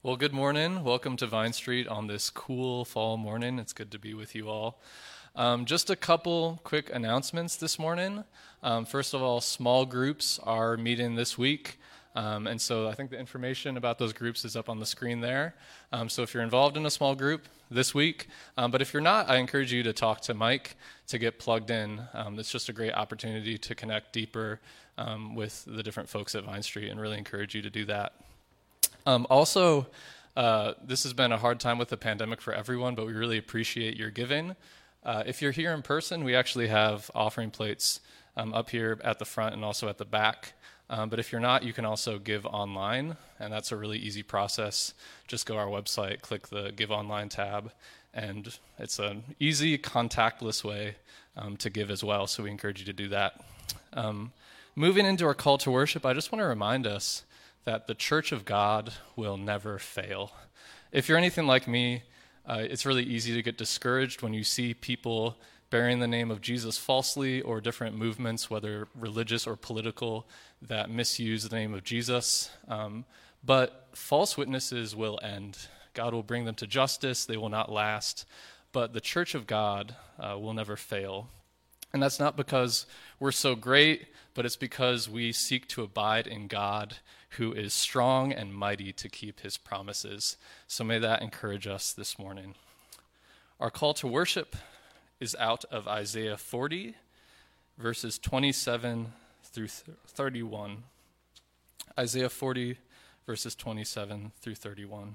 Well, good morning. Welcome to Vine Street on this cool fall morning. It's good to be with you all. Just a couple quick announcements this morning. First of all, small groups are meeting this week. And so I think the information about those groups is up on the screen there. So if you're involved in a small group this week, but if you're not, I encourage you to talk to Mike to get plugged in. It's just a great opportunity to connect deeper with the different folks at Vine Street, and really encourage you to do that. Also, this has been a hard time with the pandemic for everyone, but we really appreciate your giving. If you're here in person, we actually have offering plates up here at the front and also at the back. But if you're not, you can also give online, and that's a really easy process. Just go to our website, click the Give Online tab, and it's an easy, contactless way to give as well, so we encourage you to do that. Moving into our call to worship, I just want to remind us that the Church of God will never fail. If you're anything like me, it's really easy to get discouraged when you see people bearing the name of Jesus falsely, or different movements, whether religious or political, that misuse the name of Jesus. But false witnesses will end. God will bring them to justice. They will not last. But the Church of God will never fail. And that's not because we're so great, but it's because we seek to abide in God, who is strong and mighty to keep his promises. So may that encourage us this morning. Our call to worship is out of Isaiah 40, verses 27 through 31. Isaiah 40, verses 27 through 31.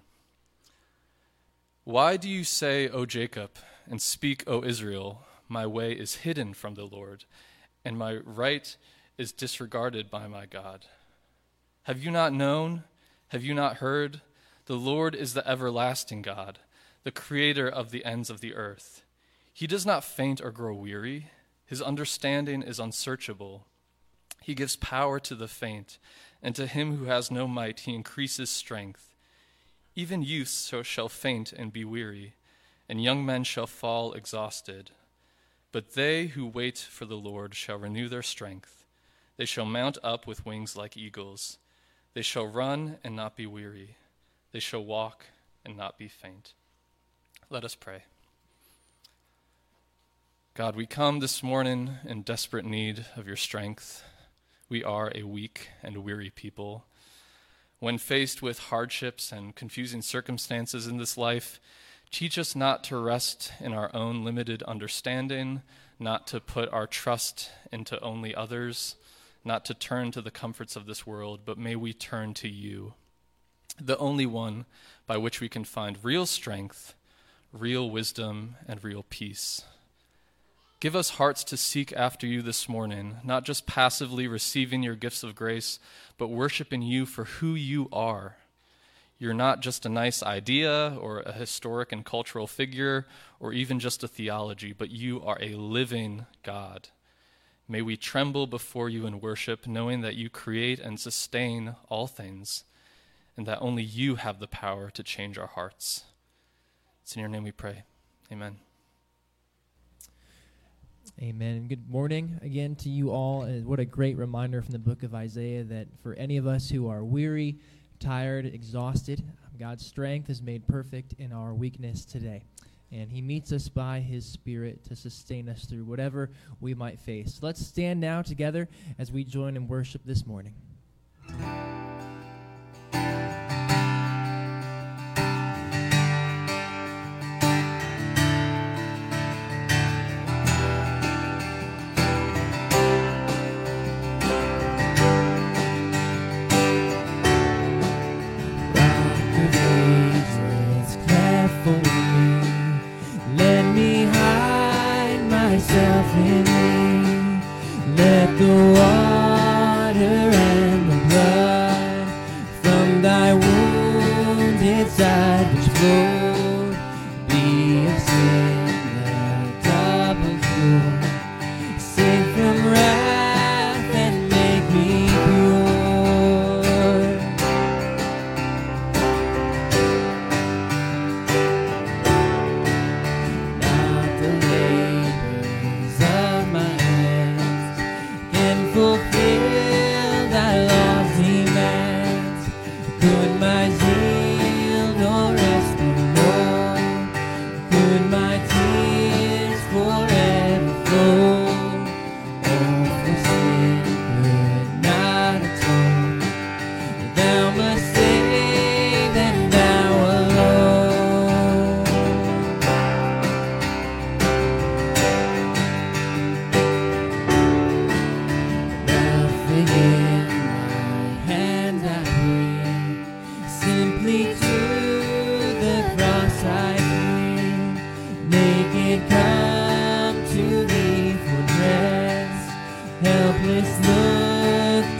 Why do you say, O Jacob, and speak, O Israel, my way is hidden from the Lord, and my right is disregarded by my God? Have you not known? Have you not heard? The Lord is the everlasting God, the creator of the ends of the earth. He does not faint or grow weary. His understanding is unsearchable. He gives power to the faint, and to him who has no might he increases strength. Even youths shall faint and be weary, and young men shall fall exhausted. But they who wait for the Lord shall renew their strength. They shall mount up with wings like eagles. They shall run and not be weary. They shall walk and not be faint. Let us pray. God, we come this morning in desperate need of your strength. We are a weak and weary people. When faced with hardships and confusing circumstances in this life, teach us not to rest in our own limited understanding, not to put our trust into only others, not to turn to the comforts of this world, but may we turn to you, the only one by which we can find real strength, real wisdom, and real peace. Give us hearts to seek after you this morning, not just passively receiving your gifts of grace, but worshiping you for who you are. You're not just a nice idea or a historic and cultural figure or even just a theology, but you are a living God. May we tremble before you in worship, knowing that you create and sustain all things, and that only you have the power to change our hearts. It's in your name we pray. Amen. Amen. Good morning again to you all. And what a great reminder from the book of Isaiah that for any of us who are weary, tired, exhausted, God's strength is made perfect in our weakness today. And he meets us by his Spirit to sustain us through whatever we might face. Let's stand now together as we join in worship this morning. In me, let the water and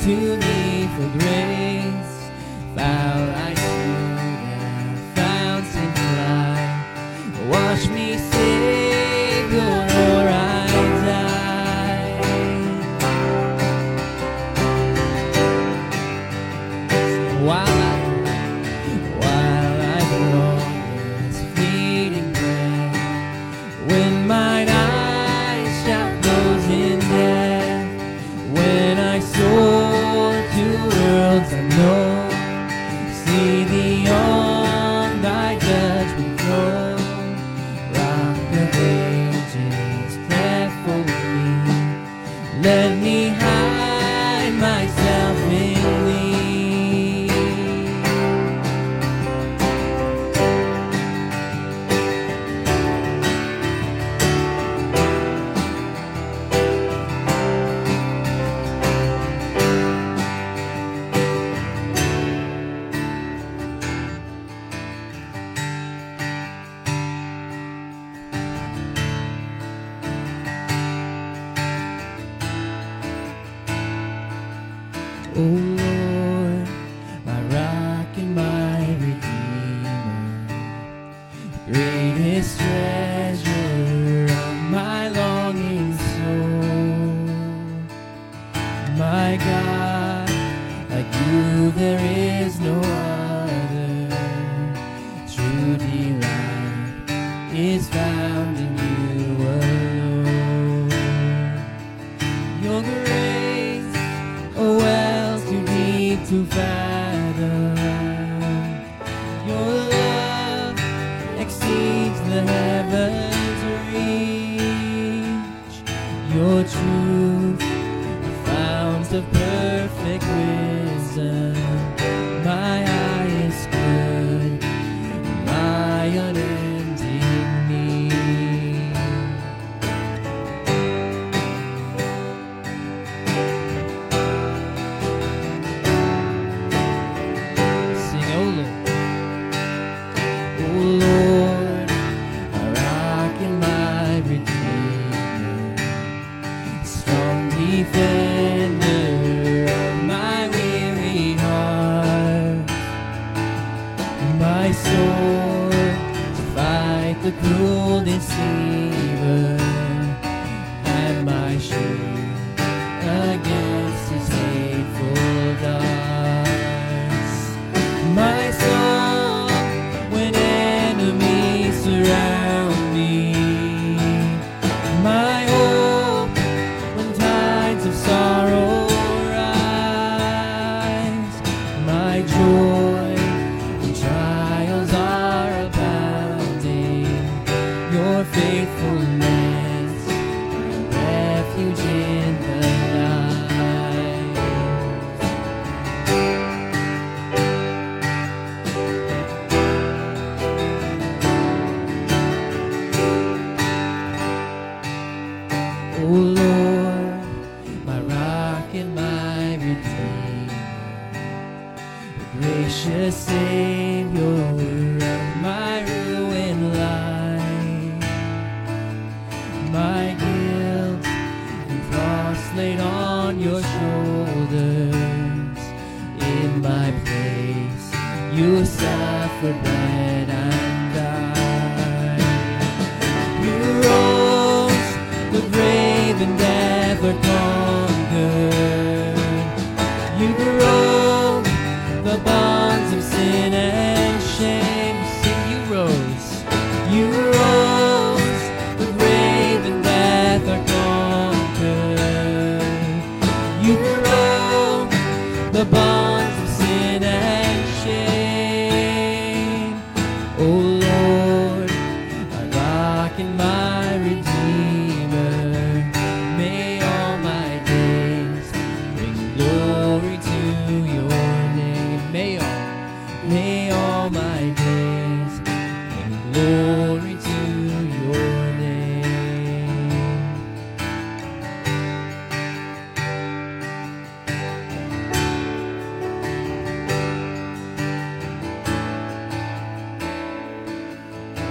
to me for grace. Foul I stood at fountain fly. Wash me, Savior, or I die. While I belong as fleeting breath, when mine eyes shall close in death, when I soar to worlds unknown, see beyond thy judgment throne, rock of ages, careful me, let me hide myself in thee. O Lord, my rock and my redeemer, greatest treasure of my longing soul. My God, like you there is no other. True delight is found in you alone. Your grace, oh wells too deep to fathom. Your love exceeds the heavens reach. Your truth, the fount of perfect wisdom. My highest good, my unending need. Sing, O Lord, O Lord, my rock and my redeemer, strong defender of my weary heart, my sword to fight the cruel deceiver, and my shield against his hateful darts. My song when enemies surround me, my hope when tides of sorrow rise, my joy when trials are abounding, your faithfulness, my refuge in the night. O Lord, my rock and my redeemer, the gracious Savior of my ruined life, my guilt and cross laid on your shoulders. In my place, you suffered, bled, and died. You rose, the grave and death are conquered. You broke the bonds of sin and shame. Sing, you rose, the grave and death are conquered. You broke the bonds of sin and shame. O Lord, my rock and my redeemer, may all my days bring glory to your name. May all my days bring glory to your name.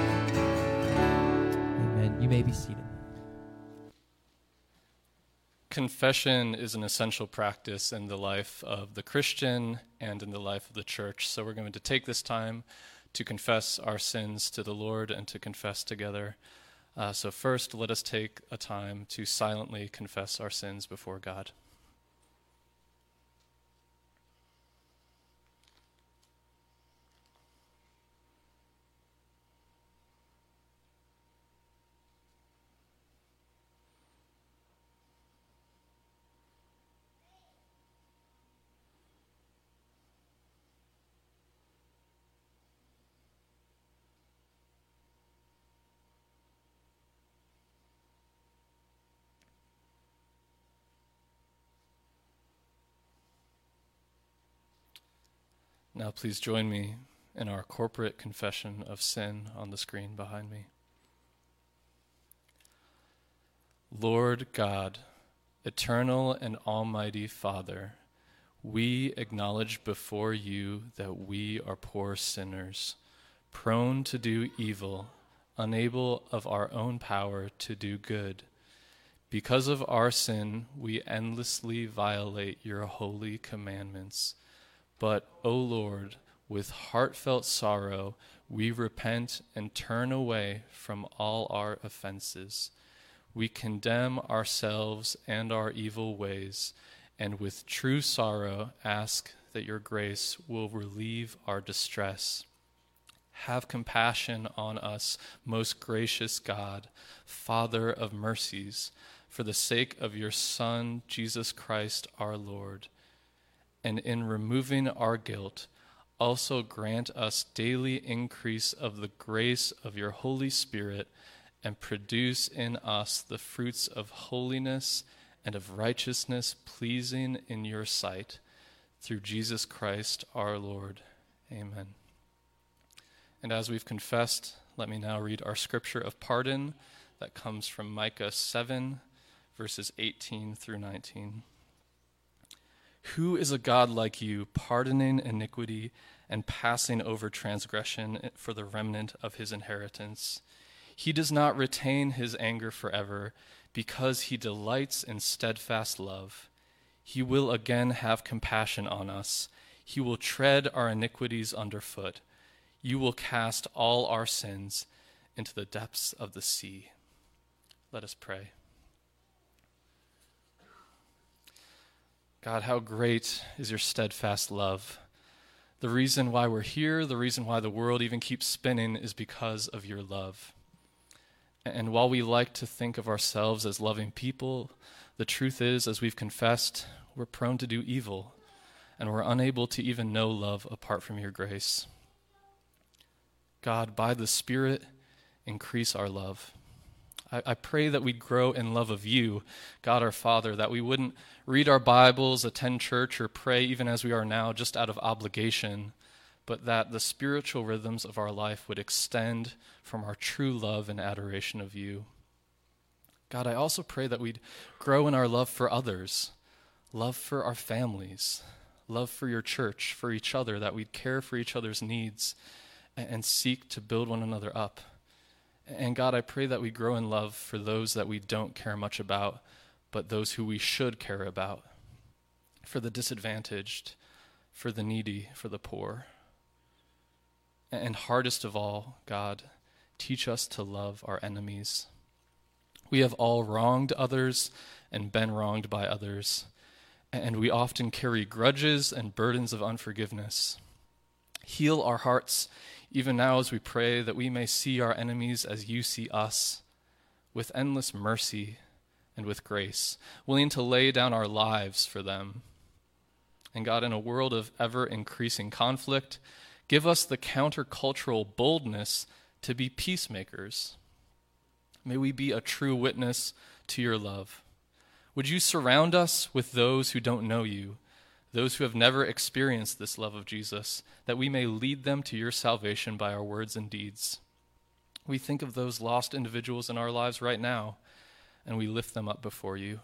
Amen. You may be seated. Confession is an essential practice in the life of the Christian and in the life of the church. So we're going to take this time to confess our sins to the Lord and to confess together. So first, let us take a time to silently confess our sins before God. Now please join me in our corporate confession of sin on the screen behind me. Lord God, eternal and almighty Father, we acknowledge before you that we are poor sinners, prone to do evil, unable of our own power to do good. Because of our sin, we endlessly violate your holy commandments. But, O Lord, with heartfelt sorrow, we repent and turn away from all our offenses. We condemn ourselves and our evil ways, and with true sorrow ask that your grace will relieve our distress. Have compassion on us, most gracious God, Father of mercies, for the sake of your Son, Jesus Christ our Lord. And in removing our guilt, also grant us daily increase of the grace of your Holy Spirit, and produce in us the fruits of holiness and of righteousness pleasing in your sight, through Jesus Christ our Lord. Amen. And as we've confessed, let me now read our scripture of pardon that comes from Micah 7, verses 18 through 19. Who is a God like you, pardoning iniquity and passing over transgression for the remnant of his inheritance? He does not retain his anger forever, because he delights in steadfast love. He will again have compassion on us. He will tread our iniquities underfoot. You will cast all our sins into the depths of the sea. Let us pray. God, how great is your steadfast love. The reason why we're here, the reason why the world even keeps spinning is because of your love. And while we like to think of ourselves as loving people, the truth is, as we've confessed, we're prone to do evil, and we're unable to even know love apart from your grace. God, by the Spirit, increase our love. I pray that we'd grow in love of you, God our Father, that we wouldn't read our Bibles, attend church, or pray even as we are now just out of obligation, but that the spiritual rhythms of our life would extend from our true love and adoration of you. God, I also pray that we'd grow in our love for others, love for our families, love for your church, for each other, that we'd care for each other's needs and seek to build one another up. And God, I pray that we grow in love for those that we don't care much about, but those who we should care about, for the disadvantaged, for the needy, for the poor. And hardest of all, God, teach us to love our enemies. We have all wronged others and been wronged by others, and we often carry grudges and burdens of unforgiveness. Heal our hearts even now as we pray, that we may see our enemies as you see us, with endless mercy and with grace, willing to lay down our lives for them. And God, in a world of ever-increasing conflict, give us the countercultural boldness to be peacemakers. May we be a true witness to your love. Would you surround us with those who don't know you, those who have never experienced this love of Jesus, that we may lead them to your salvation by our words and deeds. We think of those lost individuals in our lives right now, and we lift them up before you.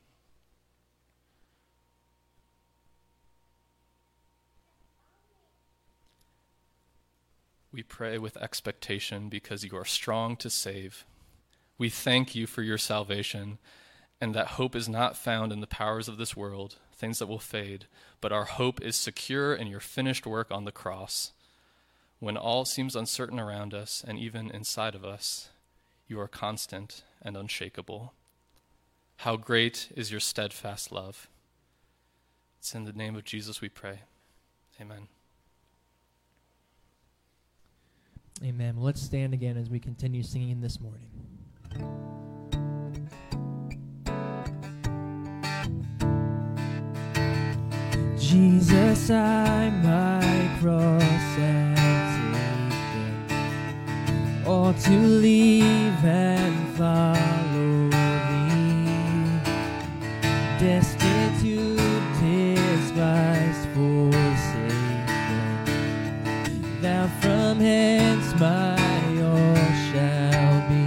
We pray with expectation because you are strong to save. We thank you for your salvation, and that hope is not found in the powers of this world, things that will fade, but our hope is secure in your finished work on the cross. When all seems uncertain around us and even inside of us, you are constant and unshakable. How great is your steadfast love. It's in the name of Jesus we pray. Amen. Amen. Well, let's stand again as we continue singing this morning. Jesus, I my cross have taken, all to leave and follow thee, destitute, despised, forsaken, thou from hence my all shall be.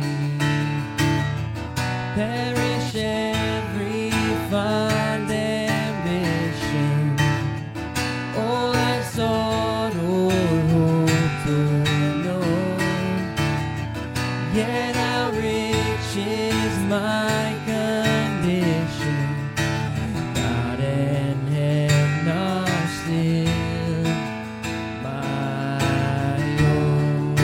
Perish every fond ambition, all I've sought or hoped or known, yet how rich is my condition. God and heaven are still my own.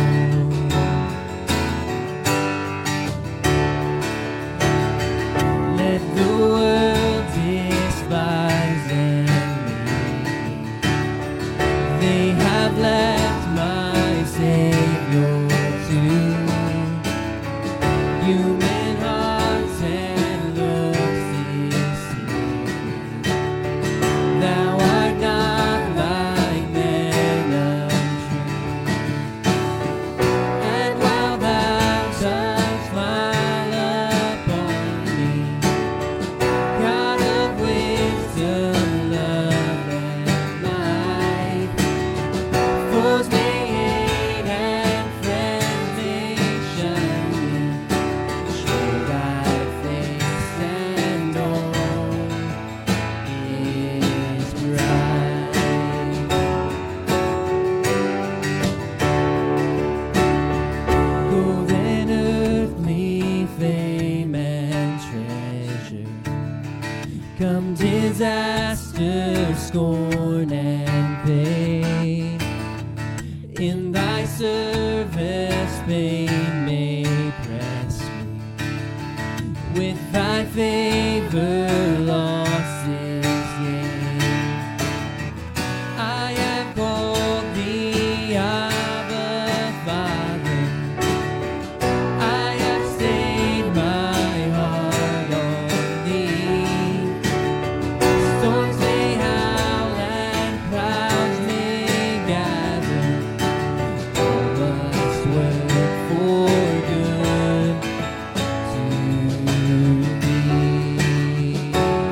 Let the world despise and hate me. They have left my Savior too. Human hearts and looks deceive. Thou art not like men untrue. And while thou dost smile upon me, God of wisdom, love, and might, foes may hate and friends may shun me. Show thy face and all is bright. Go then earthly fame and treasure, come disaster, scorn, and pain. In thy service pain may press me, with thy favor loss is gain. I have called thee Abba, Father. I have stayed my heart on thee. Storms may howl and clouds may gather, all must work for good to thee.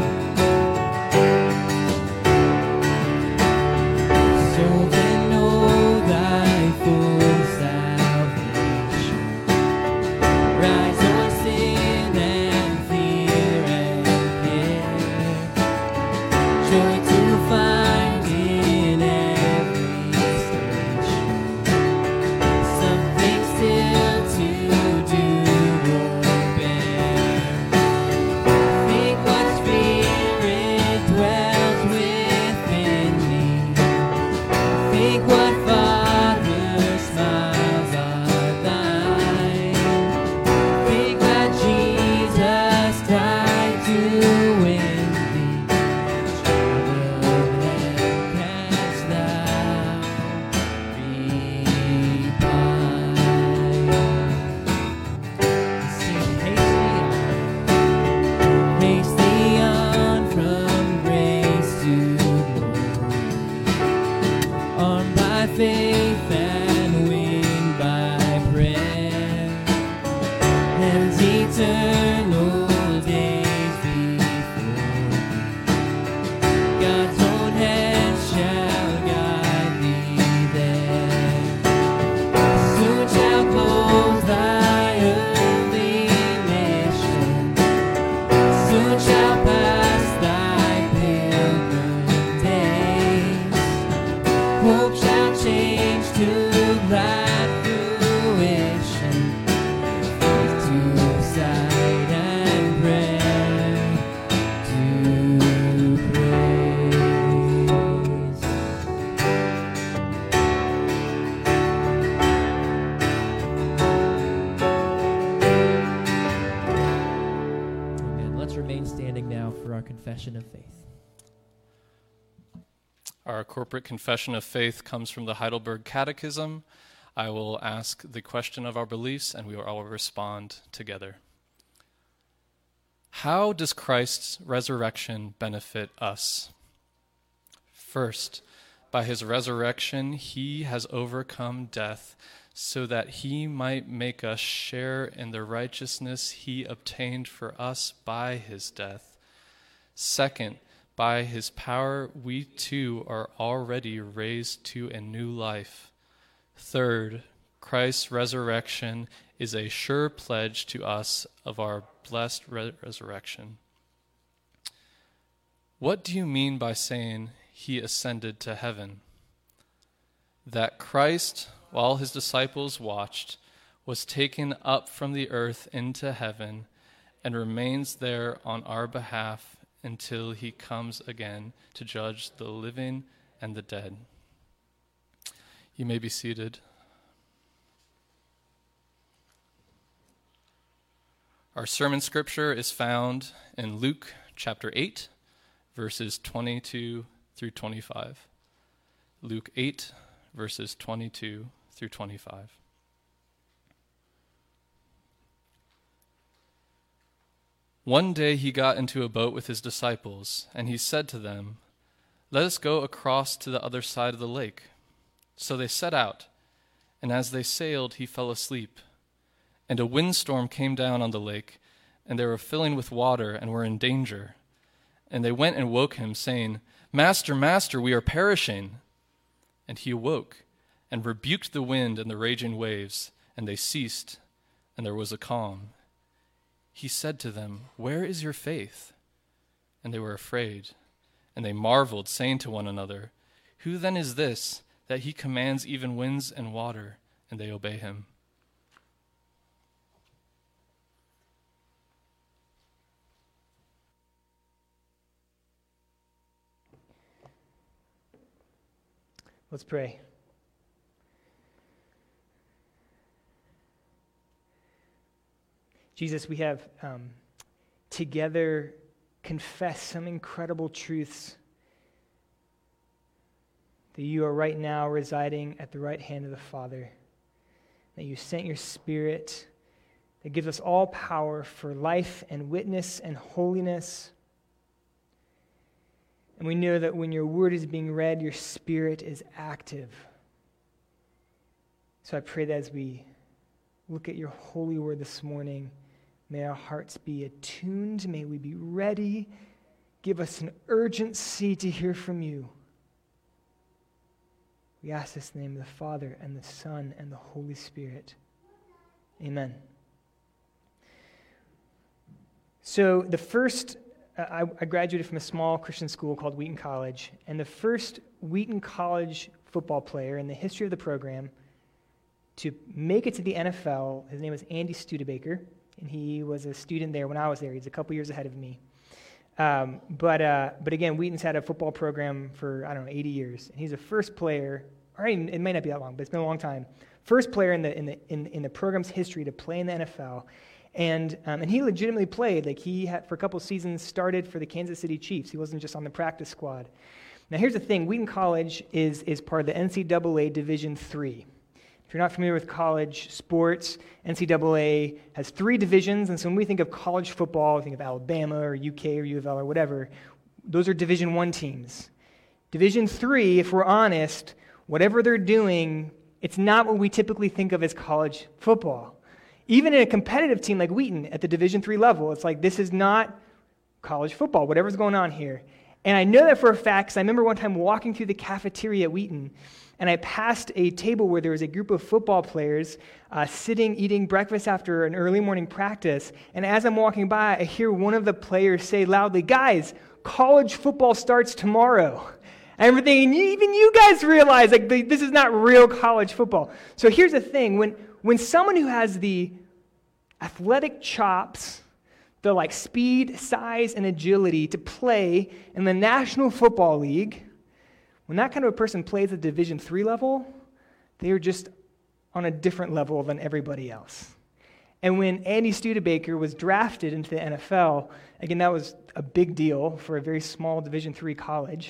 So then know thy full salvation. Rise on sin and fear and care, joy to find in every station, something still to do or bear. Think what spirit dwells within me. Think what Father's smiles are thine. Think that Jesus died to win thee. Child of heaven, canst thou repine? Sing, haste thee on from grace to glory, armed by faith and winged by prayer, and eternal days before thee. God's own hand shall guide thee there. Soon shall close thy earthly mission. Soon shall pass thy pilgrim days. Hope shall change Our corporate confession of faith comes from the Heidelberg Catechism. I will ask the question of our beliefs, and we will all respond together. How does Christ's resurrection benefit us? First, by his resurrection, he has overcome death so that he might make us share in the righteousness he obtained for us by his death. Second, by his power, we too are already raised to a new life. Third, Christ's resurrection is a sure pledge to us of our blessed resurrection. What do you mean by saying he ascended to heaven? That Christ, while his disciples watched, was taken up from the earth into heaven and remains there on our behalf until he comes again to judge the living and the dead. You may be seated. Our sermon scripture is found in Luke chapter 8, verses 22 through 25. Luke 8, verses 22 through 25. One day he got into a boat with his disciples, and he said to them, "Let us go across to the other side of the lake." So they set out, and as they sailed, he fell asleep. And a windstorm came down on the lake, and they were filling with water and were in danger. And they went and woke him, saying, "Master, Master, we are perishing." And he awoke and rebuked the wind and the raging waves, and they ceased, and there was a calm. He said to them, "Where is your faith?" And they were afraid, and they marveled, saying to one another, "Who then is this, that he commands even winds and water, and they obey him?" Let's pray. Jesus, we have together confessed some incredible truths, that you are right now residing at the right hand of the Father, that you sent your Spirit that gives us all power for life and witness and holiness. And we know that when your word is being read, your Spirit is active. So I pray that as we look at your holy word this morning, may our hearts be attuned, may we be ready. Give us an urgency to hear from you. We ask this in the name of the Father and the Son and the Holy Spirit. Amen. So I graduated from a small Christian school called Wheaton College, and the first Wheaton College football player in the history of the program to make it to the NFL, his name was Andy Studebaker, and he was a student there when I was there. He's a couple years ahead of me. But again, Wheaton's had a football program for, 80 years. And he's the first player, or it may not be that long, but it's been a long time, first player in the program's history to play in the NFL. And he legitimately played. Like, he had, for a couple seasons, started for the Kansas City Chiefs. He wasn't just on the practice squad. Now, here's the thing. Wheaton College is part of the NCAA Division III. If you're not familiar with college sports, NCAA has 3 divisions. And so when we think of college football, we think of Alabama or UK or U of L or whatever. Those are Division I teams. Division III, if we're honest, whatever they're doing, it's not what we typically think of as college football. Even in a competitive team like Wheaton at the Division III level, it's like, this is not college football, whatever's going on here. And I know that for a fact because I remember one time walking through the cafeteria at Wheaton, and I passed a table where there was a group of football players sitting, eating breakfast after an early morning practice. And as I'm walking by, I hear one of the players say loudly, "Guys, college football starts tomorrow." And everything, even you guys realize, like, this is not real college football. So here's the thing. When someone who has the athletic chops, the like speed, size, and agility to play in the National Football League, when that kind of a person plays at Division III level, they are just on a different level than everybody else. And when Andy Studebaker was drafted into the NFL, again, that was a big deal for a very small Division III college.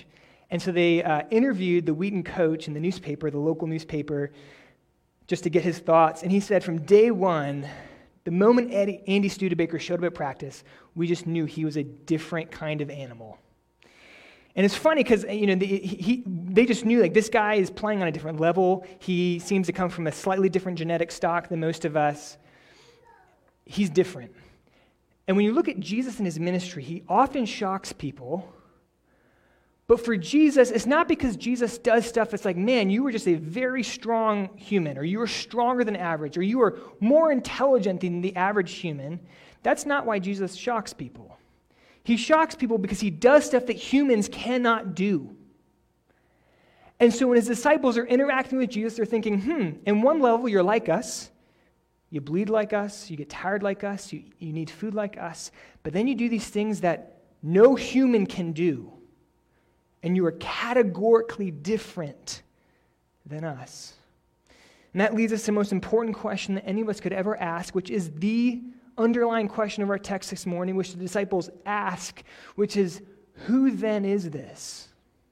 And so they interviewed the Wheaton coach in the newspaper, the local newspaper, just to get his thoughts. And he said from day one, the moment Andy Studebaker showed up at practice, we just knew he was a different kind of animal. And it's funny because they just knew, like, this guy is playing on a different level. He seems to come from a slightly different genetic stock than most of us. He's different. And when you look at Jesus and his ministry, he often shocks people. But for Jesus, it's not because Jesus does stuff that's like, man, you were just a very strong human, or you were stronger than average, or you were more intelligent than the average human. That's not why Jesus shocks people. He shocks people because he does stuff that humans cannot do. And so when his disciples are interacting with Jesus, they're thinking, in one level, you're like us. You bleed like us. You get tired like us. You need food like us. But then you do these things that no human can do. And you are categorically different than us. And that leads us to the most important question that any of us could ever ask, which is the underlying question of our text this morning, which the disciples ask, which is, who then is this?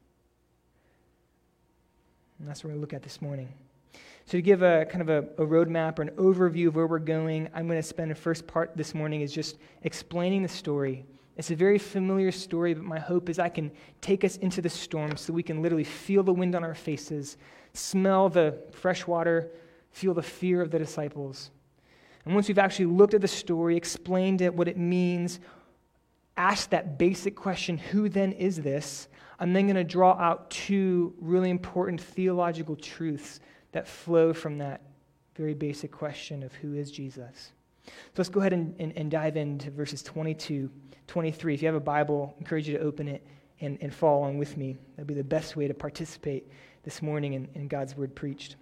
And that's what we're going to look at this morning. So to give a kind of a roadmap or an overview of where we're going, I'm going to spend the first part this morning is just explaining the story. It's a very familiar story, but my hope is I can take us into the storm so we can literally feel the wind on our faces, smell the fresh water, feel the fear of the disciples. And once we've actually looked at the story, explained it, what it means, asked that basic question, who then is this? I'm then going to draw out two really important theological truths that flow from that very basic question of who is Jesus. So let's go ahead and dive into verses 22, 23. If you have a Bible, I encourage you to open it and follow along with me. That'd be the best way to participate this morning in God's word preached.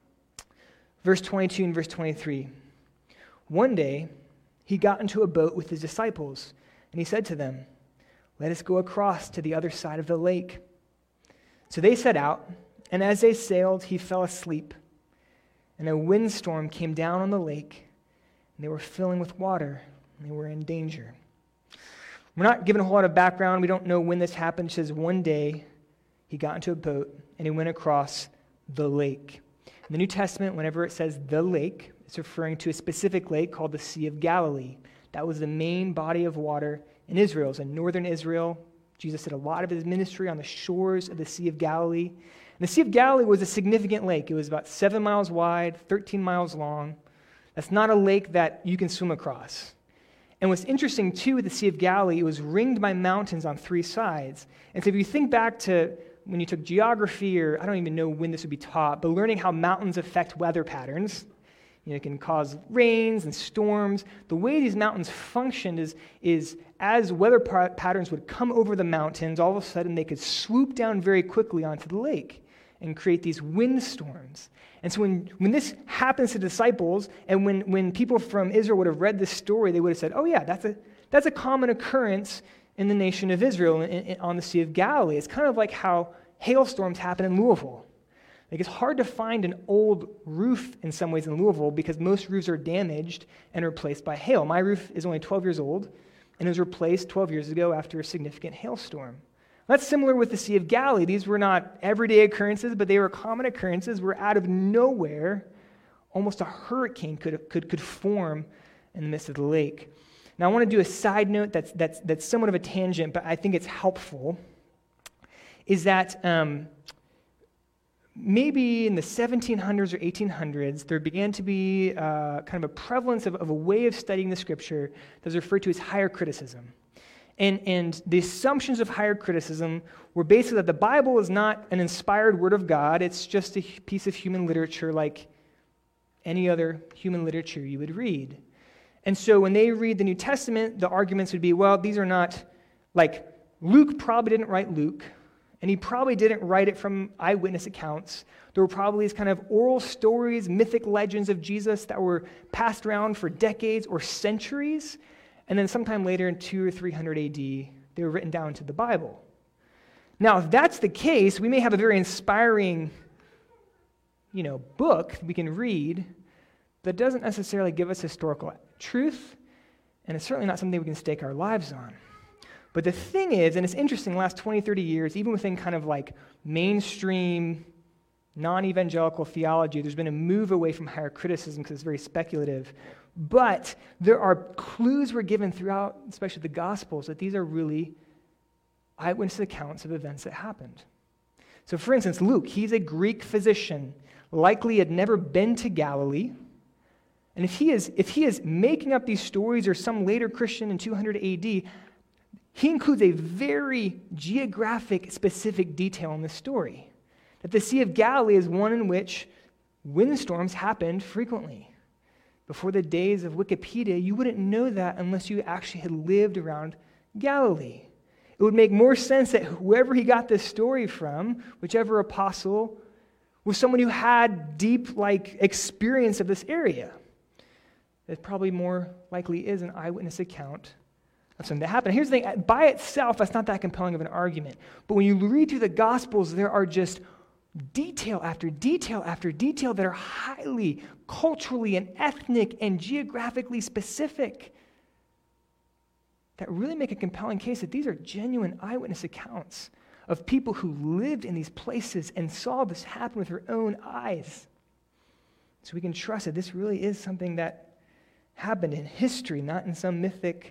Verse 22 and verse 23. One day, he got into a boat with his disciples, and he said to them, "Let us go across to the other side of the lake." So they set out, and as they sailed, he fell asleep. And a windstorm came down on the lake, and they were filling with water, and they were in danger. We're not given a whole lot of background. We don't know when this happened. It says one day he got into a boat, and he went across the lake. In the New Testament, whenever it says the lake, it's referring to a specific lake called the Sea of Galilee. That was the main body of water in Israel. It was in northern Israel. Jesus did a lot of his ministry on the shores of the Sea of Galilee. And the Sea of Galilee was a significant lake. It was about 7 miles wide, 13 miles long. That's not a lake that you can swim across. And what's interesting, too, with the Sea of Galilee, it was ringed by mountains on 3 sides. And so if you think back to when you took geography, or I don't even know when this would be taught, but learning how mountains affect weather patterns, it can cause rains and storms. The way these mountains functioned is as weather patterns would come over the mountains, all of a sudden they could swoop down very quickly onto the lake and create these windstorms. And so when this happens to disciples, and when people from Israel would have read this story, they would have said, oh yeah, that's a common occurrence in the nation of Israel on the Sea of Galilee. It's kind of like how hailstorms happen in Louisville. Like, it's hard to find an old roof in some ways in Louisville because most roofs are damaged and replaced by hail. My roof is only 12 years old, and it was replaced 12 years ago after a significant hailstorm. That's similar with the Sea of Galilee. These were not everyday occurrences, but they were common occurrences where out of nowhere, almost a hurricane could form in the midst of the lake. Now, I want to do a side note that's somewhat of a tangent, but I think it's helpful, is that maybe in the 1700s or 1800s, there began to be kind of a prevalence of a way of studying the Scripture that was referred to as higher criticism. And the assumptions of higher criticism were basically that the Bible is not an inspired word of God, it's just a piece of human literature like any other human literature you would read. And so when they read the New Testament, the arguments would be, well, these are not, like, Luke probably didn't write Luke, and he probably didn't write it from eyewitness accounts. There were probably these kind of oral stories, mythic legends of Jesus that were passed around for decades or centuries, and then sometime later in 200 or 300 AD, they were written down into the Bible. Now, if that's the case, we may have a very inspiring, book we can read that doesn't necessarily give us historical truth, and it's certainly not something we can stake our lives on. But the thing is, and it's interesting, the last 20, 30 years, even within kind of like mainstream non-evangelical theology, there's been a move away from higher criticism because it's very speculative. But there are clues we're given throughout, especially the Gospels, that these are really eyewitness accounts of events that happened. So for instance, Luke, he's a Greek physician, likely had never been to Galilee. And if he is making up these stories or some later Christian in 200 AD, he includes a very geographic, specific detail in this story. That the Sea of Galilee is one in which windstorms happened frequently. Before the days of Wikipedia, you wouldn't know that unless you actually had lived around Galilee. It would make more sense that whoever he got this story from, whichever apostle, was someone who had deep experience of this area. It probably more likely is an eyewitness account of something that happened. Here's the thing, by itself, that's not that compelling of an argument. But when you read through the Gospels, there are just detail after detail after detail that are highly culturally and ethnic and geographically specific that really make a compelling case that these are genuine eyewitness accounts of people who lived in these places and saw this happen with their own eyes. So we can trust that this really is something that happened in history, not in some mythic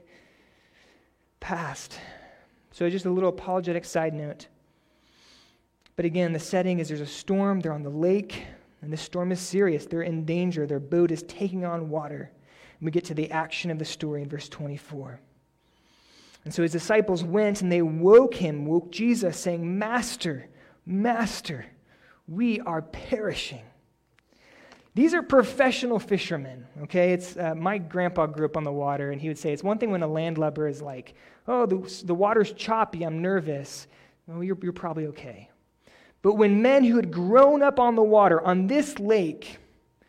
past. So just a little apologetic side note. But again, the setting is there's a storm, they're on the lake, and this storm is serious. They're in danger. Their boat is taking on water. And we get to the action of the story in verse 24. And so his disciples went and they woke Jesus, saying, Master, Master, we are perishing. These are professional fishermen, okay? It's my grandpa grew up on the water, and he would say, it's one thing when a landlubber is like, oh, the water's choppy, I'm nervous. Well, you're probably okay. But when men who had grown up on the water, on this lake,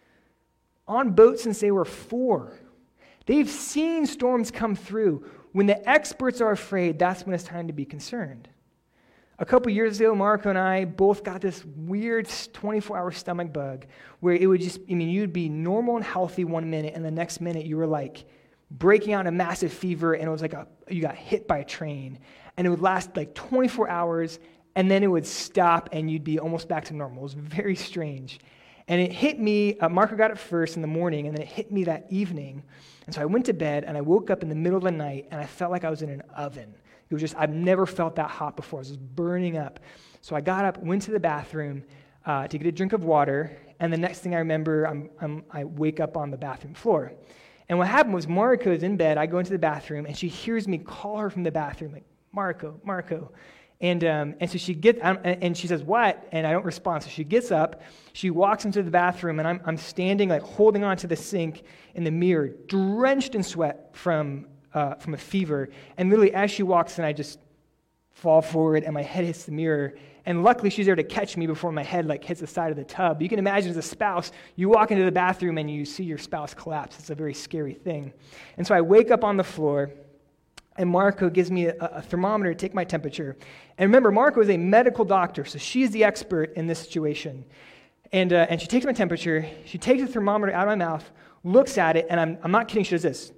on boats since they were 4, they've seen storms come through. When the experts are afraid, that's when it's time to be concerned. A couple years ago, Marco and I both got this weird 24-hour stomach bug where it would just, you'd be normal and healthy 1 minute, and the next minute you were like breaking out in a massive fever, and it was like you got hit by a train. And it would last like 24 hours, and then it would stop, and you'd be almost back to normal. It was very strange. And it hit me, Marco got it first in the morning, and then it hit me that evening. And so I went to bed, and I woke up in the middle of the night, and I felt like I was in an oven. It was just, I've never felt that hot before. It was just burning up. So I got up, went to the bathroom to get a drink of water, and the next thing I remember, I wake up on the bathroom floor. And what happened was Marco is in bed, I go into the bathroom, and she hears me call her from the bathroom, like, Marco, Marco. And so she gets, and she says, what? And I don't respond. So she gets up, she walks into the bathroom, and I'm standing, like, holding on to the sink in the mirror, drenched in sweat from a fever. And literally, as she walks in, I just fall forward, and my head hits the mirror. And luckily, she's there to catch me before my head, hits the side of the tub. You can imagine as a spouse, you walk into the bathroom, and you see your spouse collapse. It's a very scary thing. And so I wake up on the floor, and Marco gives me a thermometer to take my temperature. And remember, Marco is a medical doctor, so she's the expert in this situation. And she takes my temperature, she takes the thermometer out of my mouth, looks at it, and I'm not kidding, she does this.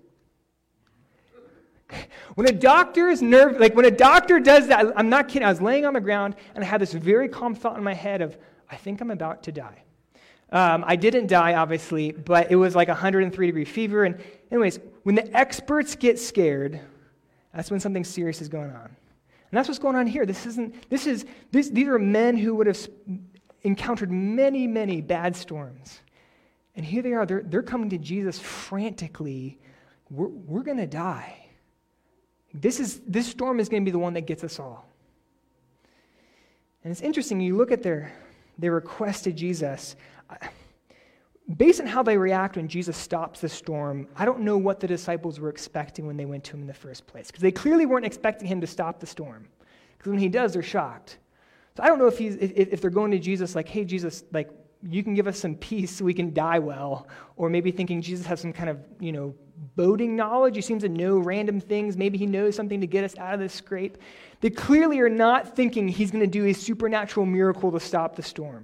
When a doctor is when a doctor does that, I'm not kidding, I was laying on the ground, and I had this very calm thought in my head of, I think I'm about to die. I didn't die, obviously, but it was like 103-degree fever. And anyways, when the experts get scared, that's when something serious is going on. And that's what's going on here. These are men who would have encountered many, many bad storms. And here they are, they're coming to Jesus frantically. We're going to die. This storm is going to be the one that gets us all. And it's interesting, you look at their request to Jesus. Based on how they react when Jesus stops the storm, I don't know what the disciples were expecting when they went to him in the first place, because they clearly weren't expecting him to stop the storm, because when he does, they're shocked. So I don't know if they're going to Jesus like, hey, Jesus, you can give us some peace so we can die well, or maybe thinking Jesus has some kind of, boating knowledge. He seems to know random things. Maybe he knows something to get us out of this scrape. They clearly are not thinking he's going to do a supernatural miracle to stop the storm.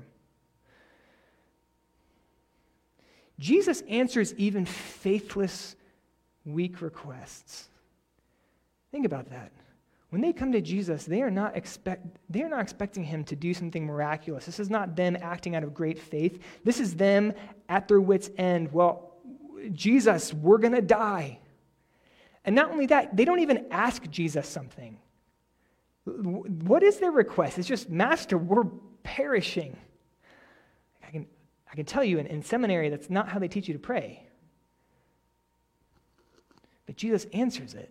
Jesus answers even faithless, weak requests. Think about that. When they come to Jesus, they are not expecting him to do something miraculous. This is not them acting out of great faith. This is them at their wits' end. Well, Jesus, we're going to die. And not only that, they don't even ask Jesus something. What is their request? It's just, Master, we're perishing. I can tell you in seminary, that's not how they teach you to pray. But Jesus answers it.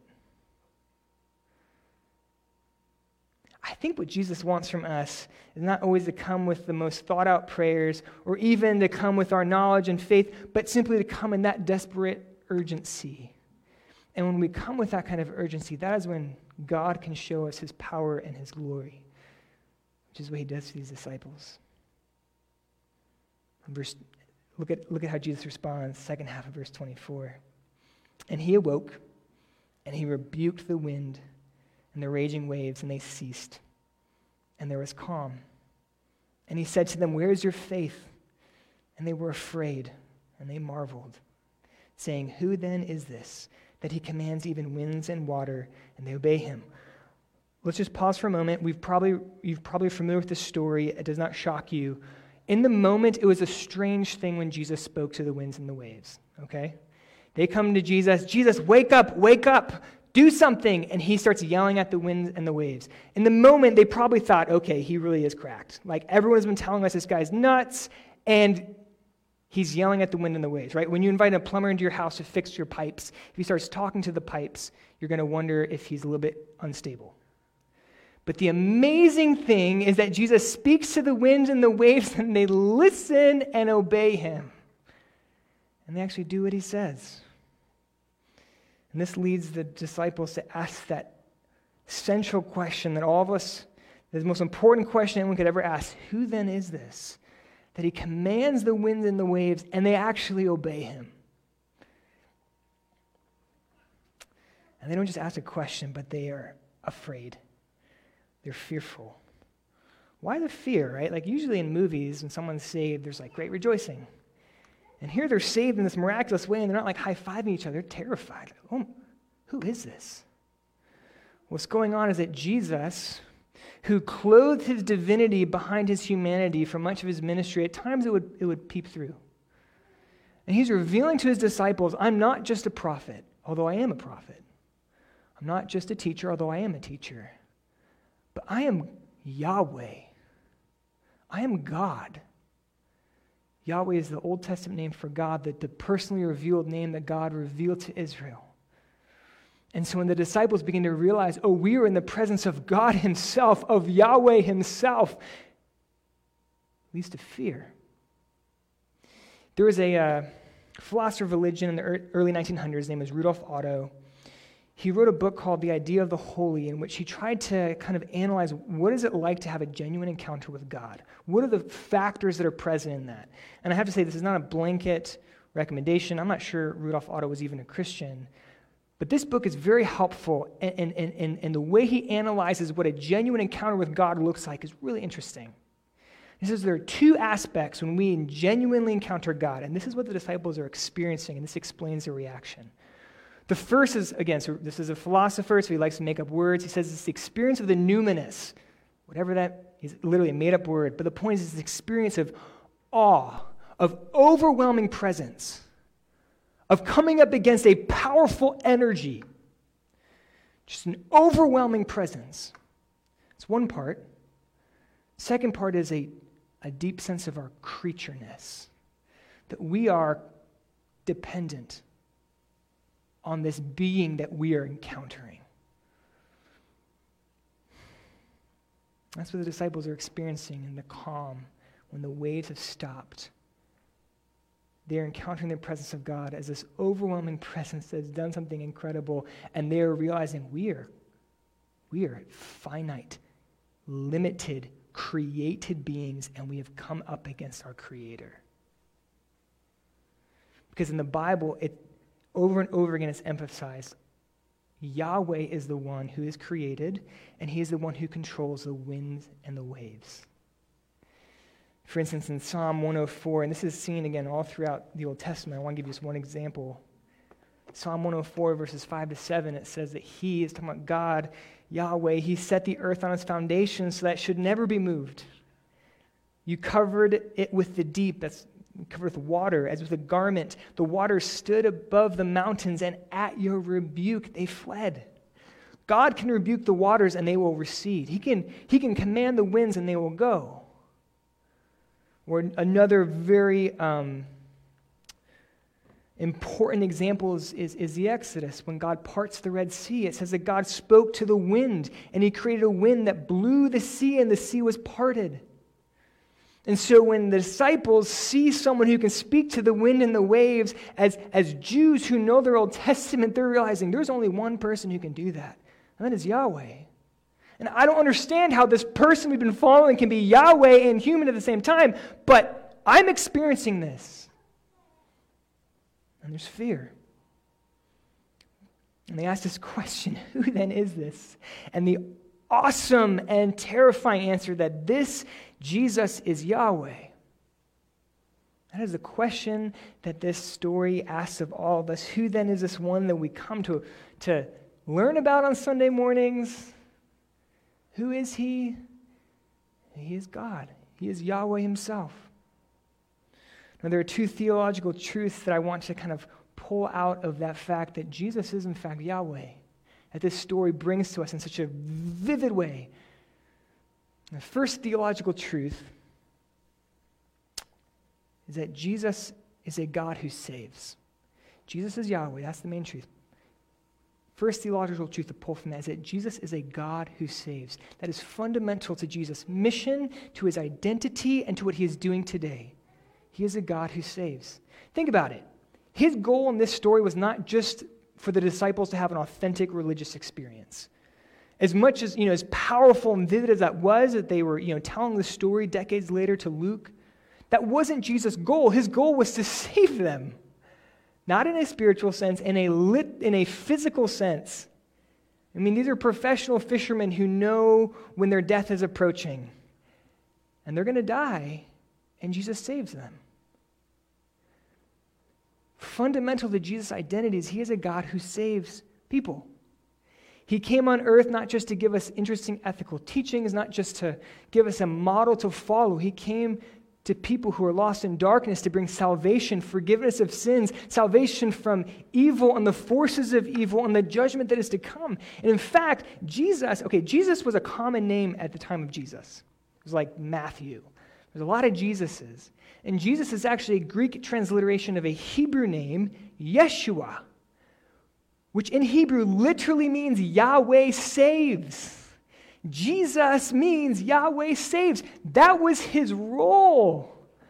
I think what Jesus wants from us is not always to come with the most thought out prayers or even to come with our knowledge and faith, but simply to come in that desperate urgency. And when we come with that kind of urgency, that is when God can show us his power and his glory, which is what he does to these disciples. Look at how Jesus responds, second half of verse 24. And he awoke, and he rebuked the wind and the raging waves, and they ceased, and there was calm. And he said to them, "Where is your faith?" And they were afraid, and they marveled, saying, "Who then is this, that he commands even winds and water, and they obey him?" Let's just pause for a moment. You're probably familiar with this story. It does not shock you. In the moment, it was a strange thing when Jesus spoke to the winds and the waves, okay? They come to Jesus, "Jesus, wake up, do something." And he starts yelling at the winds and the waves. In the moment, they probably thought, okay, he really is cracked. Like, everyone's been telling us this guy's nuts, and he's yelling at the wind and the waves, right? When you invite a plumber into your house to fix your pipes, if he starts talking to the pipes, you're going to wonder if he's a little bit unstable. But the amazing thing is that Jesus speaks to the winds and the waves, and they listen and obey him. And they actually do what he says. And this leads the disciples to ask that central question that all of us, the most important question anyone could ever ask: who then is this, that he commands the winds and the waves, and they actually obey him? And they don't just ask a question, but they are afraid. They're fearful. Why the fear, right? Like, usually in movies, when someone's saved, there's like great rejoicing. And here they're saved in this miraculous way, and they're not like high-fiving each other. They're terrified. Oh, who is this? What's going on is that Jesus, who clothed his divinity behind his humanity for much of his ministry, at times it would peep through. And he's revealing to his disciples, I'm not just a prophet, although I am a prophet. I'm not just a teacher, although I am a teacher. But I am Yahweh. I am God. Yahweh is the Old Testament name for God, the personally revealed name that God revealed to Israel. And so when the disciples begin to realize, oh, we are in the presence of God himself, of Yahweh himself, it leads to fear. There was a philosopher of religion in the early 1900s. His name was Rudolf Otto. He wrote a book called The Idea of the Holy, in which he tried to kind of analyze what is it like to have a genuine encounter with God? What are the factors that are present in that? And I have to say, this is not a blanket recommendation. I'm not sure Rudolf Otto was even a Christian. But this book is very helpful, and the way he analyzes what a genuine encounter with God looks like is really interesting. He says there are two aspects when we genuinely encounter God, and this is what the disciples are experiencing, and this explains their reaction. The first is, again, so this is a philosopher, so he likes to make up words. He says it's the experience of the numinous, whatever that is, literally a made-up word. But the point is, it's the experience of awe, of overwhelming presence, of coming up against a powerful energy, just an overwhelming presence. It's one part. Second part is a deep sense of our creatureness, that we are dependent on this being that we are encountering. That's what the disciples are experiencing in the calm, when the waves have stopped. They're encountering the presence of God as this overwhelming presence that has done something incredible, and they are realizing we are finite, limited, created beings, and we have come up against our Creator. Because in the Bible, over and over again, it's emphasized, Yahweh is the one who is created, and he is the one who controls the winds and the waves. For instance, in Psalm 104, and this is seen again all throughout the Old Testament, I want to give you just one example. Psalm 104, verses 5 to 7, it says that he is talking about God. Yahweh. He set the earth on its foundation so that it should never be moved. You covered it with the deep, that's covered with water, as with a garment. The waters stood above the mountains, and at your rebuke they fled. God can rebuke the waters and they will recede. He can command the winds and they will go. Or another very important example is the Exodus. When God parts the Red Sea, it says that God spoke to the wind, and he created a wind that blew the sea, and the sea was parted. And so when the disciples see someone who can speak to the wind and the waves, as Jews who know their Old Testament, they're realizing there's only one person who can do that, and that is Yahweh. And I don't understand how this person we've been following can be Yahweh and human at the same time, but I'm experiencing this. And there's fear. And they ask this question, who then is this? And the awesome and terrifying answer that this Jesus is Yahweh. That is the question that this story asks of all of us. Who then is this one that we come to learn about on Sunday mornings? Who is he? He is God. He is Yahweh himself. Now, there are two theological truths that I want to kind of pull out of that fact that Jesus is, in fact, Yahweh, that this story brings to us in such a vivid way. The first theological truth is that Jesus is a God who saves. Jesus is Yahweh. That's the main truth. First theological truth to pull from that is that Jesus is a God who saves. That is fundamental to Jesus' mission, to his identity, and to what he is doing today. He is a God who saves. Think about it. His goal in this story was not just for the disciples to have an authentic religious experience. As much as, as powerful and vivid as that was, that they were, telling the story decades later to Luke, that wasn't Jesus' goal. His goal was to save them. Not in a spiritual sense, in a physical sense. I mean, these are professional fishermen who know when their death is approaching. And they're going to die, and Jesus saves them. Fundamental to Jesus' identity is he is a God who saves people. He came on earth not just to give us interesting ethical teachings, not just to give us a model to follow. He came to people who are lost in darkness to bring salvation, forgiveness of sins, salvation from evil and the forces of evil and the judgment that is to come. And in fact, Jesus was a common name at the time of Jesus. It was like Matthew. There's a lot of Jesuses. And Jesus is actually a Greek transliteration of a Hebrew name, Yeshua, which in Hebrew literally means Yahweh saves. Jesus means Yahweh saves. That was his role.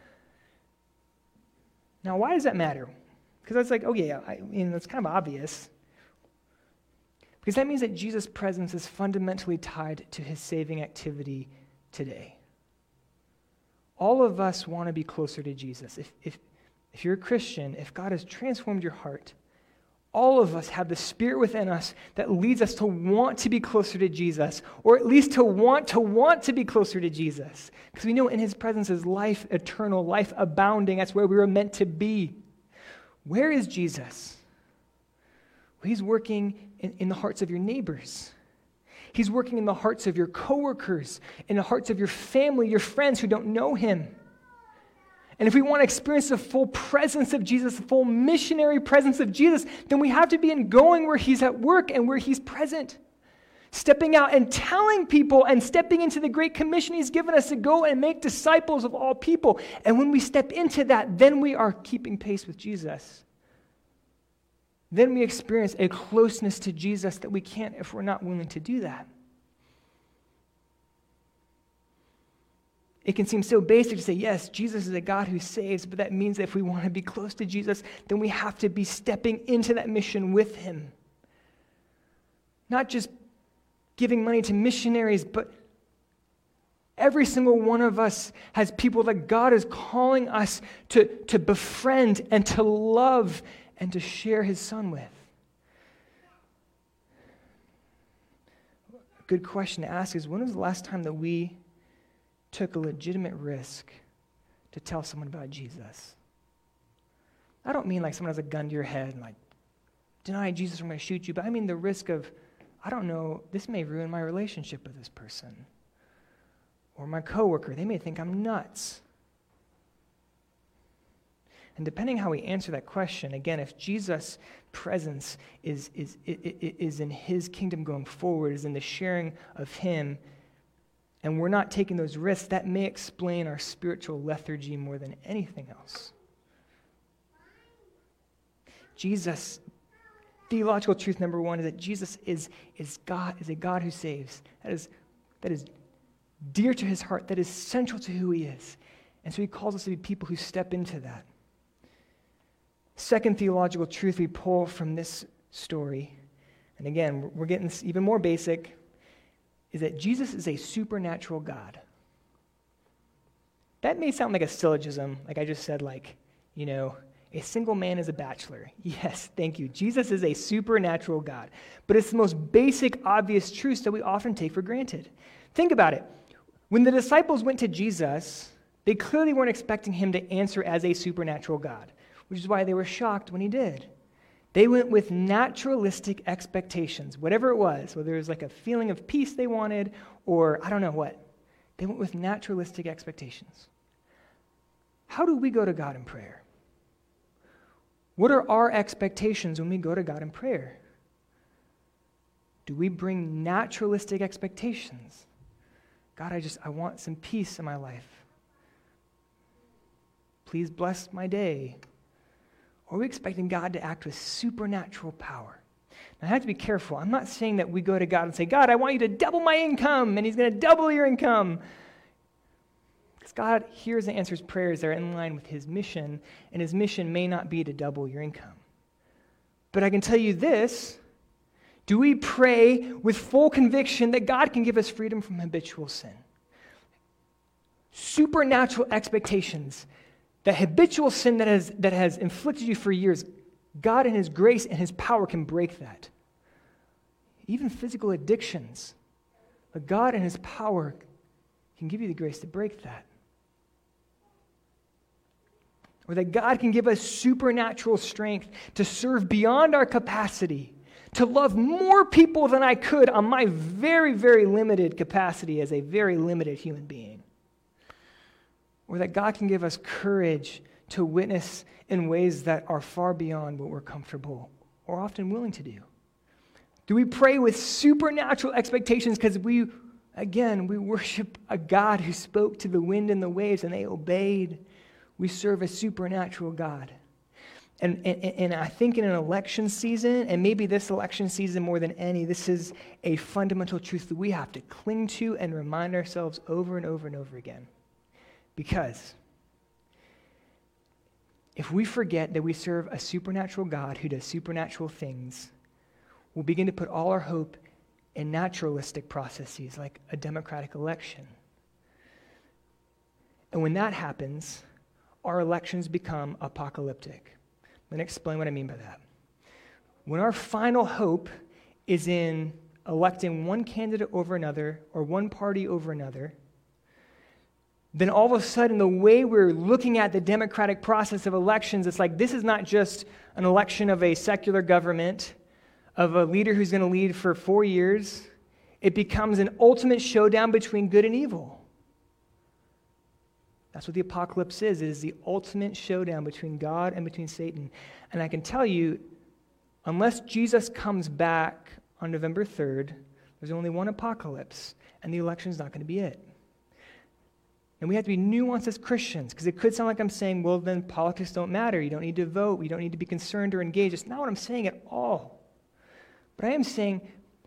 Now, why does that matter? Because it's like, it's kind of obvious. Because that means that Jesus' presence is fundamentally tied to his saving activity today. All of us want to be closer to Jesus. If you're a Christian, if God has transformed your heart, all of us have the Spirit within us that leads us to want to be closer to Jesus, or at least to want to be closer to Jesus. Because we know in his presence is life eternal, life abounding. That's where we were meant to be. Where is Jesus? Well, he's working in the hearts of your neighbors. He's working in the hearts of your coworkers, in the hearts of your family, your friends who don't know him. And if we want to experience the full presence of Jesus, the full missionary presence of Jesus, then we have to be going where he's at work and where he's present. Stepping out and telling people and stepping into the great commission he's given us to go and make disciples of all people. And when we step into that, then we are keeping pace with Jesus. Then we experience a closeness to Jesus that we can't if we're not willing to do that. It can seem so basic to say, yes, Jesus is a God who saves, but that means that if we want to be close to Jesus, then we have to be stepping into that mission with him. Not just giving money to missionaries, but every single one of us has people that God is calling us to befriend and to love and to share his son with. A good question to ask is, when was the last time that we took a legitimate risk to tell someone about Jesus? I don't mean like someone has a gun to your head and like, deny Jesus, I'm going to shoot you, but I mean the risk of, I don't know, this may ruin my relationship with this person. Or my coworker, they may think I'm nuts. And depending how we answer that question, again, if Jesus' presence is in his kingdom going forward, is in the sharing of him, and we're not taking those risks, that may explain our spiritual lethargy more than anything else. Jesus, theological truth number one is that Jesus is God, is a God who saves. That is dear to his heart, that is central to who he is. And so he calls us to be people who step into that. Second theological truth we pull from this story, and again, we're getting this even more basic, is that Jesus is a supernatural God. That may sound like a syllogism, like I just said, a single man is a bachelor. Yes, thank you. Jesus is a supernatural God. But it's the most basic, obvious truths that we often take for granted. Think about it. When the disciples went to Jesus, they clearly weren't expecting him to answer as a supernatural God, which is why they were shocked when he did. They went with naturalistic expectations, whatever it was, whether it was like a feeling of peace they wanted, or I don't know what. They went with naturalistic expectations. How do we go to God in prayer? What are our expectations when we go to God in prayer? Do we bring naturalistic expectations? God, I want some peace in my life. Please bless my day. Or are we expecting God to act with supernatural power? Now, I have to be careful. I'm not saying that we go to God and say, God, I want you to double my income, and he's going to double your income. Because God hears and answers prayers that are in line with his mission, and his mission may not be to double your income. But I can tell you this, do we pray with full conviction that God can give us freedom from habitual sin? Supernatural expectations. That habitual sin that has inflicted you for years, God in his grace and his power can break that. Even physical addictions. But God in his power can give you the grace to break that. Or that God can give us supernatural strength to serve beyond our capacity, to love more people than I could on my very, very limited capacity as a very limited human being. Or that God can give us courage to witness in ways that are far beyond what we're comfortable or often willing to do. Do we pray with supernatural expectations because we worship a God who spoke to the wind and the waves and they obeyed? We serve a supernatural God. And I think in an election season, and maybe this election season more than any, this is a fundamental truth that we have to cling to and remind ourselves over and over and over again. Because if we forget that we serve a supernatural God who does supernatural things, we'll begin to put all our hope in naturalistic processes like a democratic election. And when that happens, our elections become apocalyptic. Let me explain what I mean by that. When our final hope is in electing one candidate over another or one party over another, then all of a sudden the way we're looking at the democratic process of elections, it's like this is not just an election of a secular government, of a leader who's going to lead for 4 years. It becomes an ultimate showdown between good and evil. That's what the apocalypse is. It is the ultimate showdown between God and between Satan. And I can tell you, unless Jesus comes back on November 3rd, there's only one apocalypse, and the election's not going to be it. And we have to be nuanced as Christians, because it could sound like I'm saying, well, then politics don't matter. You don't need to vote. You don't need to be concerned or engaged. It's not what I'm saying at all. But I am saying,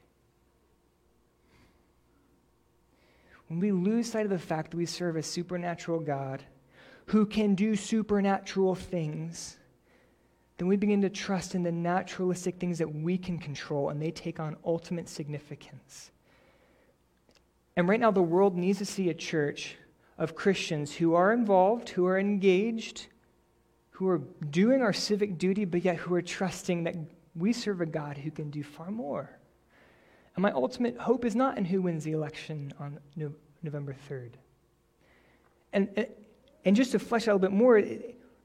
when we lose sight of the fact that we serve a supernatural God who can do supernatural things, then we begin to trust in the naturalistic things that we can control, and they take on ultimate significance. And right now, the world needs to see a church of Christians who are involved, who are engaged, who are doing our civic duty, but yet who are trusting that we serve a God who can do far more. And my ultimate hope is not in who wins the election on November 3rd. And just to flesh out a little bit more,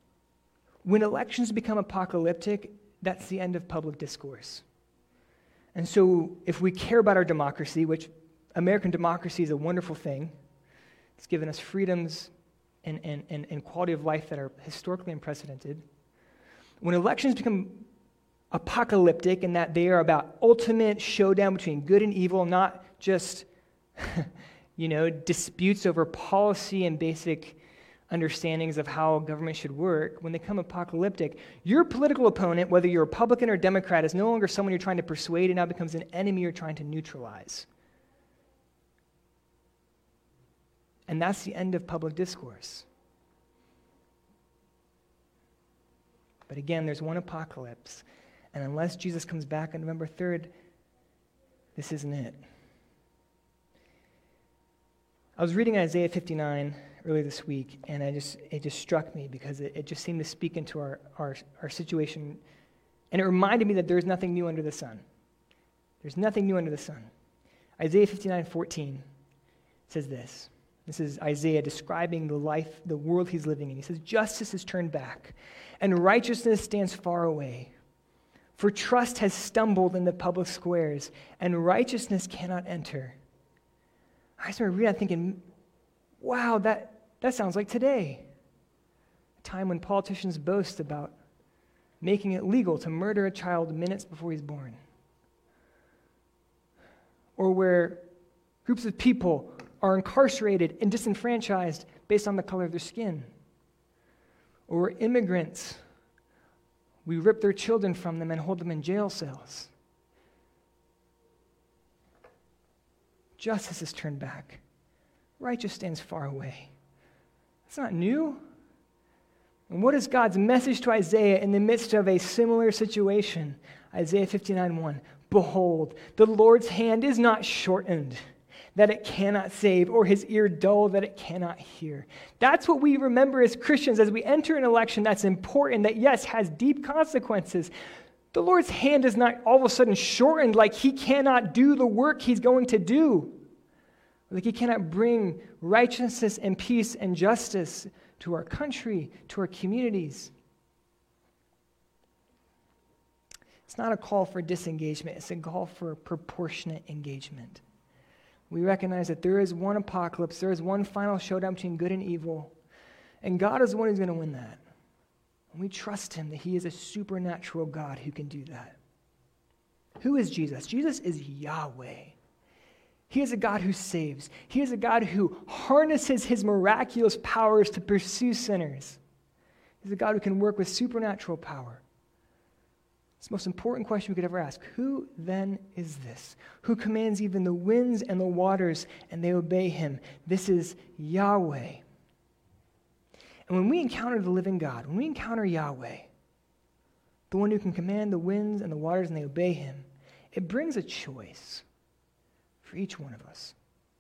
when elections become apocalyptic, that's the end of public discourse. And so if we care about our democracy, which American democracy is a wonderful thing, it's given us freedoms and quality of life that are historically unprecedented. When elections become apocalyptic in that they are about ultimate showdown between good and evil, not just disputes over policy and basic understandings of how government should work, when they become apocalyptic, your political opponent, whether you're Republican or Democrat, is no longer someone you're trying to persuade, and now becomes an enemy you're trying to neutralize. And that's the end of public discourse. But again, there's one apocalypse, and unless Jesus comes back on November 3rd, this isn't it. I was reading Isaiah 59 earlier this week, and it just struck me because it just seemed to speak into our situation, and it reminded me that there's nothing new under the sun. There's nothing new under the sun. Isaiah 59:14 says this. This is Isaiah describing the world he's living in. He says, "Justice is turned back, and righteousness stands far away. For trust has stumbled in the public squares, and righteousness cannot enter." I just remember reading that thinking, wow, that sounds like today. A time when politicians boast about making it legal to murder a child minutes before he's born. Or where groups of people are incarcerated and disenfranchised based on the color of their skin. Or where immigrants, we rip their children from them and hold them in jail cells. Justice is turned back. Righteousness stands far away. It's not new. And what is God's message to Isaiah in the midst of a similar situation? Isaiah 59:1. "Behold, the Lord's hand is not shortened, that it cannot save, or his ear dull, that it cannot hear." That's what we remember as Christians as we enter an election that's important, that yes, has deep consequences. The Lord's hand is not all of a sudden shortened, like he cannot do the work he's going to do. Like he cannot bring righteousness and peace and justice to our country, to our communities. It's not a call for disengagement. It's a call for proportionate engagement. We recognize that there is one apocalypse, there is one final showdown between good and evil, and God is the one who's going to win that. And we trust him that he is a supernatural God who can do that. Who is Jesus? Jesus is Yahweh. He is a God who saves. He is a God who harnesses his miraculous powers to pursue sinners. He's a God who can work with supernatural power. It's the most important question we could ever ask. Who then is this? Who commands even the winds and the waters, and they obey him? This is Yahweh. And when we encounter the living God, when we encounter Yahweh, the one who can command the winds and the waters and they obey him, it brings a choice for each one of us.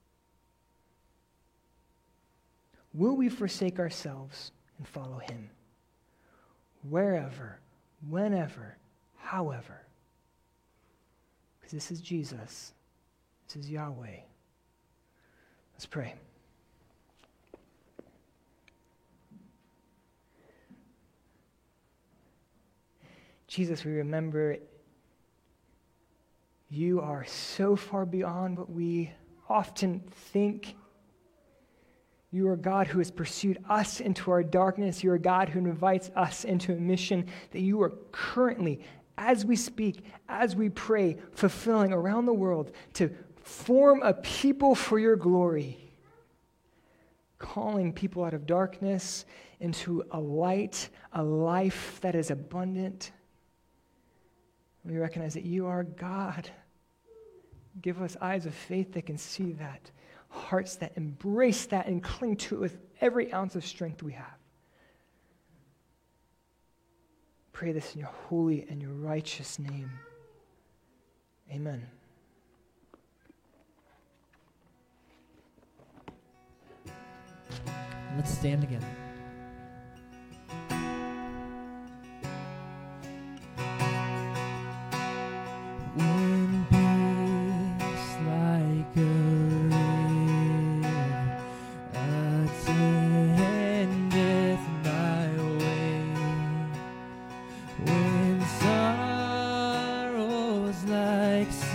Will we forsake ourselves and follow him? Wherever, whenever, however. Because this is Jesus. This is Yahweh. Let's pray. Jesus, we remember you are so far beyond what we often think. You are God who has pursued us into our darkness. You are God who invites us into a mission that you are currently, as we speak, as we pray, fulfilling around the world to form a people for your glory, calling people out of darkness into a light, a life that is abundant. We recognize that you are God. Give us eyes of faith that can see that, hearts that embrace that and cling to it with every ounce of strength we have. Pray this in your holy and your righteous name. Amen. Let's stand together. When peace like a river attendeth my way, when sorrows like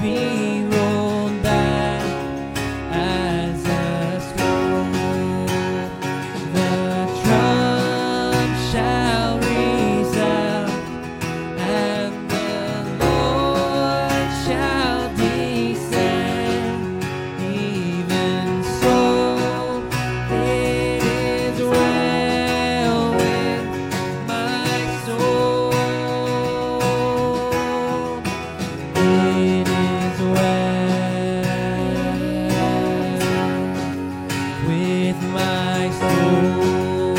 be rolled back as a scroll. The trump shall resound, and the Lord shall descend. Even so, it is well with my soul. It is well with my soul.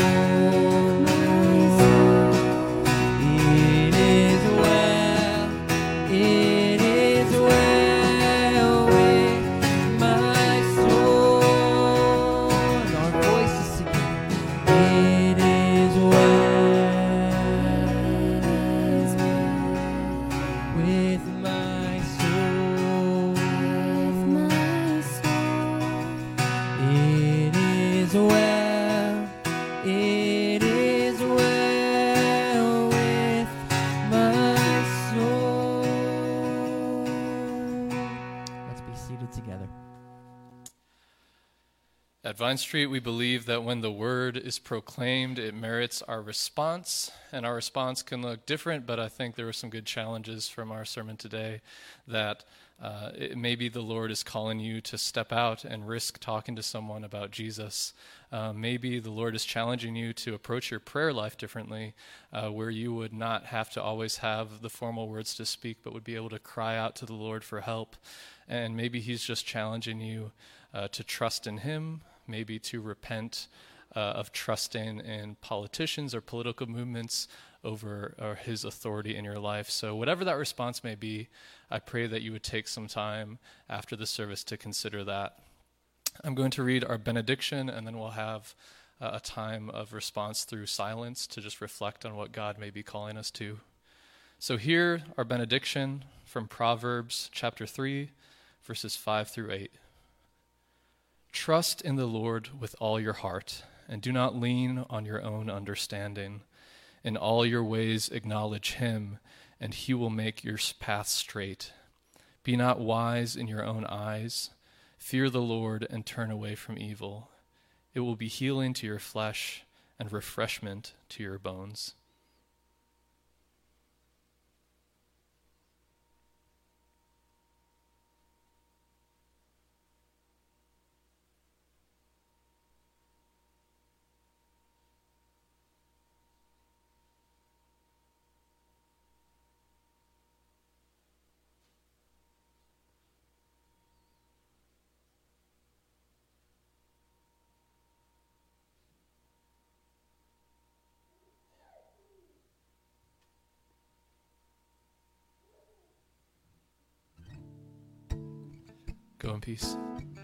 It is well. It is well with my soul. And our voices together. It is well with my soul. It is well. It is well with my soul. Let's be seated together. At Vine Street, we believe that when the word is proclaimed, it merits our response, and our response can look different, but I think there were some good challenges from our sermon today that maybe the Lord is calling you to step out and risk talking to someone about Jesus. Maybe the Lord is challenging you to approach your prayer life differently, where you would not have to always have the formal words to speak, but would be able to cry out to the Lord for help. And maybe he's just challenging you to trust in him, maybe to repent of trusting in politicians or political movements over his authority in your life. So whatever that response may be, I pray that you would take some time after the service to consider that. I'm going to read our benediction, and then we'll have a time of response through silence to just reflect on what God may be calling us to. So hear our benediction from Proverbs chapter 3, verses 5 through 8. Trust in the Lord with all your heart, and do not lean on your own understanding. In all your ways acknowledge him, and he will make your path straight. Be not wise in your own eyes. Fear the Lord and turn away from evil. It will be healing to your flesh and refreshment to your bones. Go in peace.